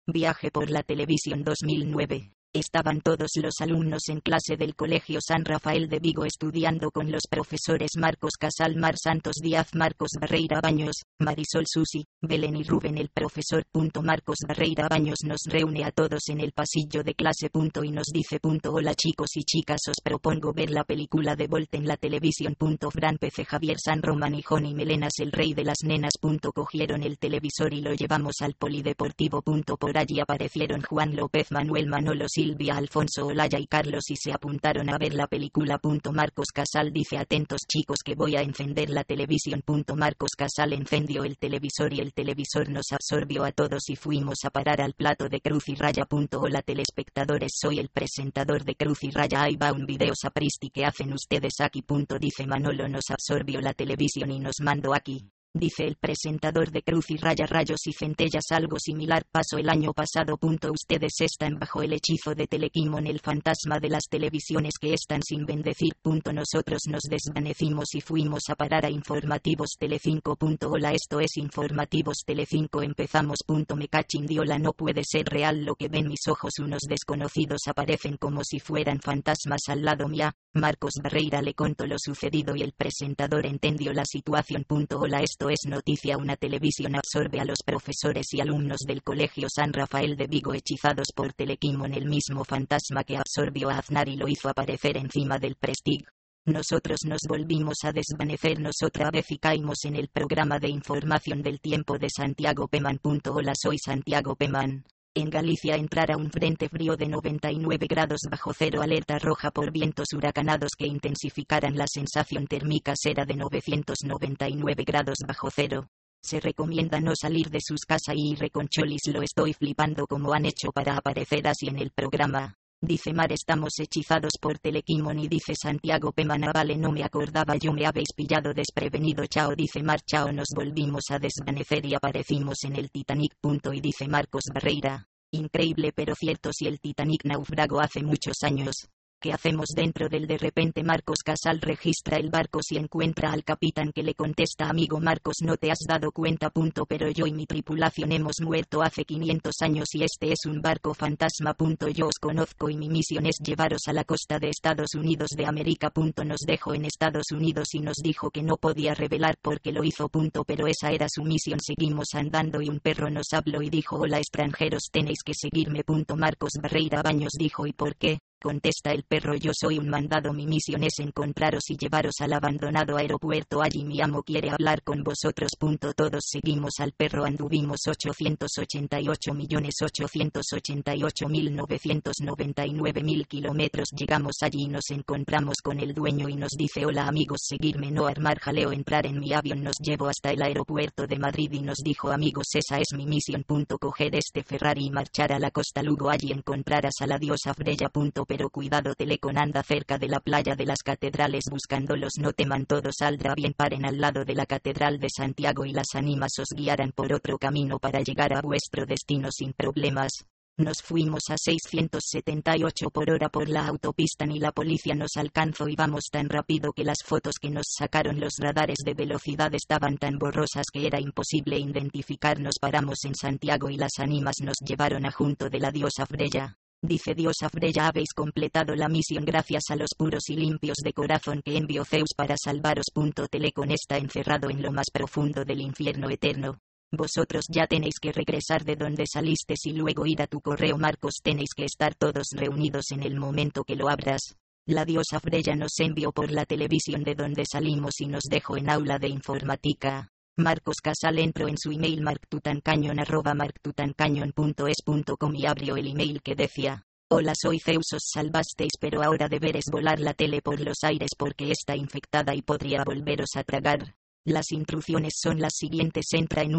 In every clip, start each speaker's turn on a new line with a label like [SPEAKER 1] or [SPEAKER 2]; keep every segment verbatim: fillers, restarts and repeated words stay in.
[SPEAKER 1] Viaje por la televisión dos mil nueve. Estaban todos los alumnos en clase del Colegio San Rafael de Vigo estudiando con los profesores Marcos Casal, Mar Santos Díaz, Marcos Barreira Baños, Marisol Susi, Belén y Rubén. El profesor Marcos Barreira Baños nos reúne a todos en el pasillo de clase y nos dice: hola chicos y chicas, os propongo ver la película de Volt en la televisión. Fran P C, Javier San Román y Joni Melenas, el rey de las nenas. Cogieron el televisor y lo llevamos al polideportivo. Por allí aparecieron Juan López, Manuel, Manolo, Silvia, Alfonso, Olaya y Carlos y se apuntaron a ver la película. Marcos Casal dice: atentos chicos que voy a encender la televisión. Marcos Casal encendió el televisor y el televisor nos absorbió a todos y fuimos a parar al plato de Cruz y Raya. Hola telespectadores, soy el presentador de Cruz y Raya. Ahí va un video sapristi que hacen ustedes aquí. Dice Manolo: nos absorbió la televisión y nos mandó aquí. Dice el presentador de Cruz y Raya: rayos y centellas, algo similar pasó el año pasado. Ustedes están bajo el hechizo de Telequimon, el fantasma de las televisiones que están sin bendecir. Nosotros nos desvanecimos y fuimos a parar a Informativos Telecinco. Hola, esto es Informativos Telecinco, empezamos. Me cachindiola, no puede ser real lo que ven mis ojos, unos desconocidos aparecen como si fueran fantasmas al lado mía. Marcos Barreira le contó lo sucedido y el presentador entendió la situación. Hola, esto es noticia, una televisión absorbe a los profesores y alumnos del Colegio San Rafael de Vigo hechizados por Telequimon, el mismo fantasma que absorbió a Aznar y lo hizo aparecer encima del Prestige. Nosotros nos volvimos a desvanecernos otra vez y caímos en el programa de información del tiempo de Santiago Peman. Hola, soy Santiago Peman. En Galicia entrará un frente frío de noventa y nueve grados bajo cero, alerta roja por vientos huracanados que intensificarán la sensación térmica, será de novecientos noventa y nueve grados bajo cero. Se recomienda no salir de sus casas y reconcholis, lo estoy flipando como han hecho para aparecer así en el programa. Dice Mar: estamos hechizados por Telequimon. Y dice Santiago Peman: ah, vale, no me acordaba yo, me habéis pillado desprevenido. Chao. Dice Mar: chao, nos volvimos a desvanecer y aparecimos en el Titanic. Y dice Marcos Barreira: increíble pero cierto, si el Titanic naufragó hace muchos años. ¿Qué hacemos dentro del? De repente Marcos Casal registra el barco y encuentra al capitán que le contesta: amigo Marcos, no te has dado cuenta. Pero yo y mi tripulación hemos muerto hace quinientos años y este es un barco fantasma. Yo os conozco y mi misión es llevaros a la costa de Estados Unidos de América. Nos dejó en Estados Unidos y nos dijo que no podía revelar porque lo hizo. Pero esa era su misión. Seguimos andando y un perro nos habló y dijo: hola extranjeros, tenéis que seguirme. Marcos Barreira Baños dijo: ¿y por qué? Contesta el perro: yo soy un mandado, mi misión es encontraros y llevaros al abandonado aeropuerto, allí mi amo quiere hablar con vosotros. Todos seguimos al perro, anduvimos ochocientos ochenta y ocho millones ochocientos ochenta y ocho mil novecientos noventa y nueve mil kilómetros, llegamos allí y nos encontramos con el dueño y nos dice: hola amigos, seguirme, no armar jaleo, entrar en mi avión. Nos llevó hasta el aeropuerto de Madrid y nos dijo: amigos, esa es mi misión. Coger este Ferrari y marchar a la costa Lugo, allí encontrarás a la diosa Freya. Pero cuidado, Telecon anda cerca de la playa de las catedrales buscándolos, no teman, todo saldrá bien. Paren al lado de la catedral de Santiago y las ánimas os guiarán por otro camino para llegar a vuestro destino sin problemas. Nos fuimos a seiscientos setenta y ocho por hora por la autopista, ni la policía nos alcanzó, íbamos tan rápido que las fotos que nos sacaron los radares de velocidad estaban tan borrosas que era imposible identificarnos. Paramos en Santiago y las ánimas nos llevaron a junto de la diosa Freya. Dice: diosa Freya, habéis completado la misión gracias a los puros y limpios de corazón que envió Zeus para salvaros. Telecon está encerrado en lo más profundo del infierno eterno. Vosotros ya tenéis que regresar de donde salisteis y luego ir a tu correo. Marcos, tenéis que estar todos reunidos en el momento que lo abras. La diosa Freya nos envió por la televisión de donde salimos y nos dejó en aula de informática. Marcos Casal entró en su email marktutancañon arroba marktutancañon punto es punto com y abrió el email que decía: hola, soy Zeus, os salvasteis pero ahora deberes volar la tele por los aires porque está infectada y podría volveros a tragar. Las instrucciones son las siguientes: entra en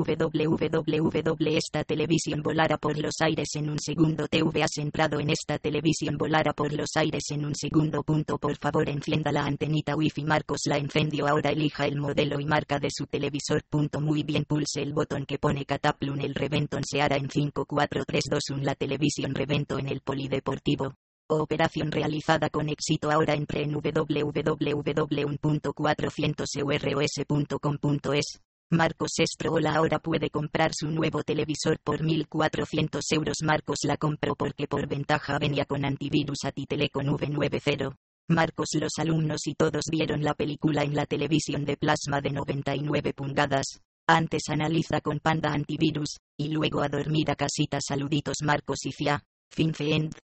[SPEAKER 1] www. Esta televisión volará por los aires en un segundo. Te has entrado en esta televisión volará por los aires en un segundo. Por favor encienda la antenita wifi. Marcos la encendió, ahora elija el modelo y marca de su televisor. Muy bien, pulse el botón que pone Cataplum. El reventón se hará en cinco, cuatro, tres, dos, uno. La televisión reventó en el polideportivo. Operación realizada con éxito. Ahora entre en w w w punto cuatrocientos euros punto com punto es. Marcos Esprola ahora puede comprar su nuevo televisor por mil cuatrocientos euros. Marcos la compró porque por ventaja venía con antivirus a Telecom V noventa. Marcos, los alumnos y todos vieron la película en la televisión de plasma de noventa y nueve pulgadas. Antes analiza con Panda Antivirus, y luego a dormir a casita. Saluditos Marcos y Fia. Fin. The End.